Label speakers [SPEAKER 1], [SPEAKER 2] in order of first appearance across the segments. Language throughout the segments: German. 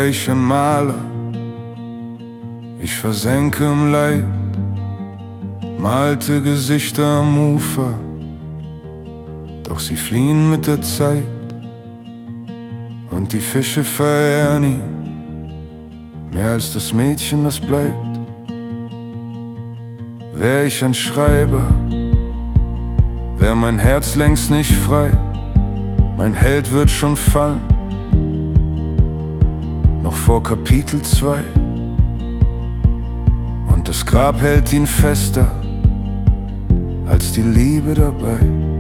[SPEAKER 1] wär ich ein Maler. Ich versenke im Leid, malte Gesichter am Ufer, doch sie fliehen mit der Zeit und die Fische verehren ihn mehr als das Mädchen, das bleibt. Wär ich ein Schreiber, wär mein Herz längst nicht frei. Mein Held wird schon fallen, noch vor Kapitel 2. Und das Grab hält ihn fester als die Liebe dabei.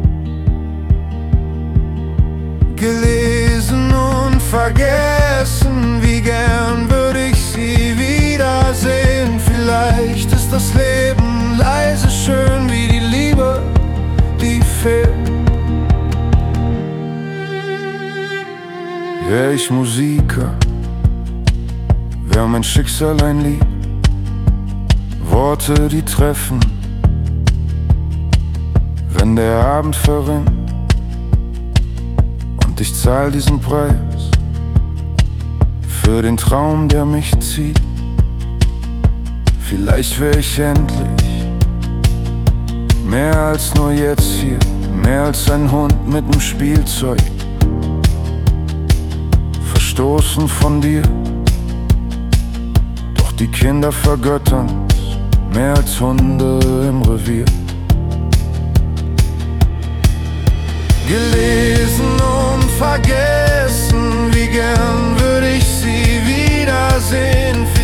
[SPEAKER 1] Gelesen und vergessen, wie gern würde ich sie wiedersehen. Vielleicht ist das Leben leise schön wie die Liebe, die fehlt. Wär ich Musiker, wär mein Schicksal ein Lied, Worte, die treffen, wenn der Abend verrinnt. Und ich zahl diesen Preis für den Traum, der mich zieht. Vielleicht wär ich endlich mehr als nur jetzt hier, mehr als ein Hund mit nem Spielzeug, verstoßen von dir. Doch die Kinder vergöttern's mehr als Hunde im Revier. Gelesen und vergessen, wie gern würde ich sie wiedersehen.